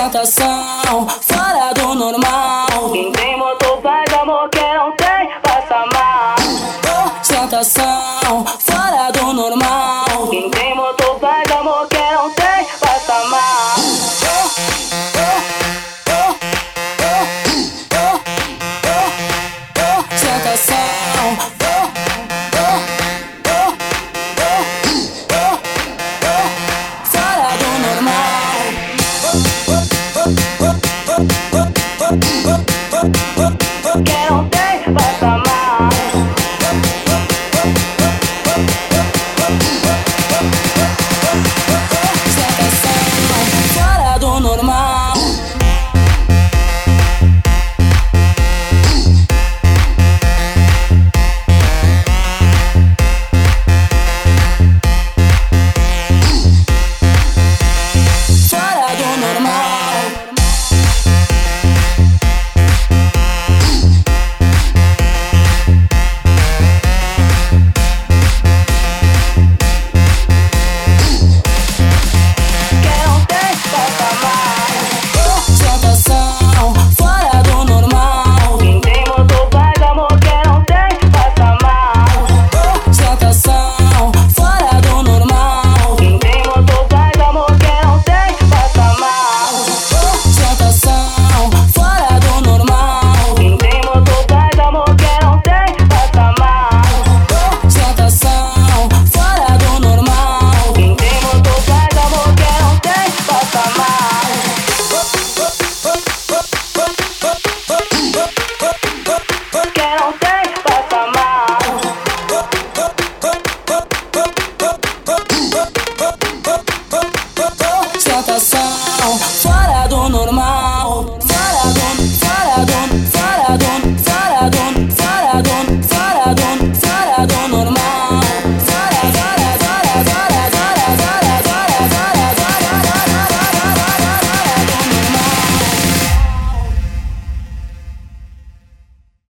Ostentação fora do normal. Quem tem motor faz amor, quem não tem passa mal. Ostentação fora do normal. Quem tem motor faz amor, quem não tem passa mal. Ostentação fora do normal. Quem não tem passa mal. Ostentação fora do normal. Fora do normal. Quem não tem passa mal. Ostentação fora do normal. Quem tem motor faz amor, quem não tem passa mal. Ostentação fora do normal. Quem tem motor faz amor, quem não tem passa mal. Ostentação fora do normal. Quem tem motor faz amor, quem não tem passa mal. Ostentação fora do normal. Quem tem motor faz amor, quem não tem passa mal. Quem não tem passa mal. Ostentação fora